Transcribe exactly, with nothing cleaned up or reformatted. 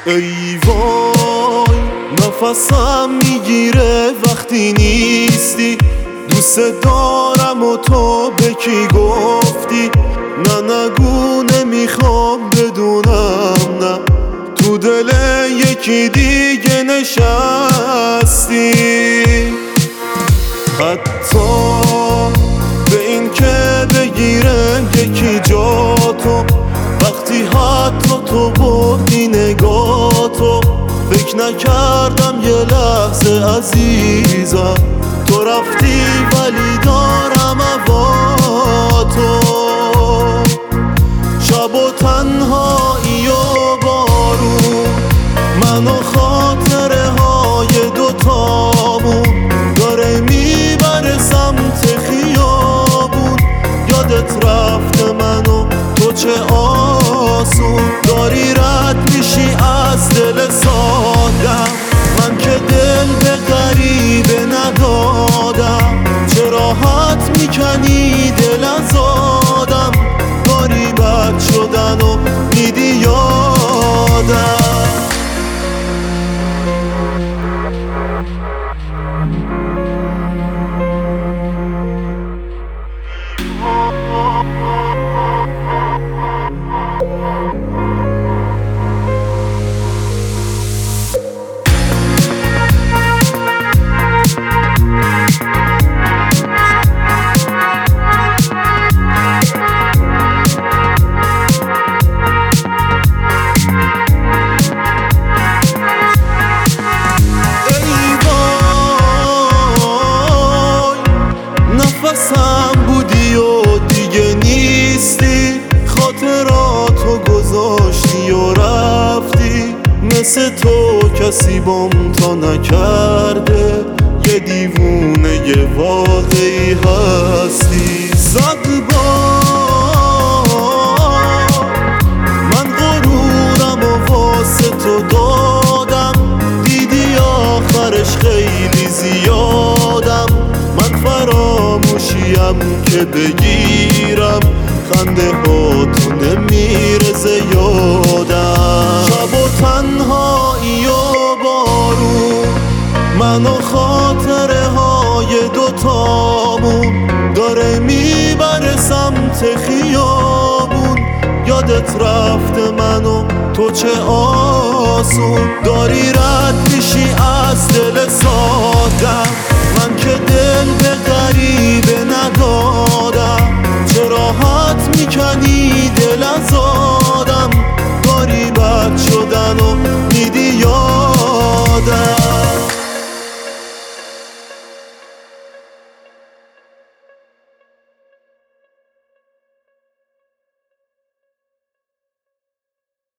ای وای نفسم میگیره وقتی نیستی، دوست دارم و تو به کی گفتی؟ نه نگو نمیخوام بدونم، نه تو دل یکی دیگه نشستی. حتی به این که بگیرم یکی جا تو، وقتی حتی تو بردی نگاه تو، فکر نکردم یه لحظه عزیزم تو رفتی، ولی دارم هوا تو. شب و تنهایی و بارون، من و خاطره های دوتامون داره میبره سمت خیابون. یادت رفته منو تو چه آسون داری رد میشی از دل سادم. من که دل به غریبه ندادم، چه راحت میکنی دل از آدم. داری بد شدن و میدی یادم. نفسم بودی و دیگه نیستی، خاطراتو گذاشتی و رفتی. مثل تو کسی بام تا نکرده، یه دیوونه یه واقعی هستی. صد بار من غرورم و واسه تو دادم، دیدی آخرش خیلی زیادم. من فراموشیم که بگیرم، خنده ها تو نمیره زیادم. شب و تنهایی و بارون، من و خاطره های دوتامون داره میبره سمت خیابون. یادت رفته منو تو چه آسون داری رد میشی از دل سادم. من که دل به غریبه ندادم، چه راحت میکنی دل از آدم. داری بد شدن و میدی یادم.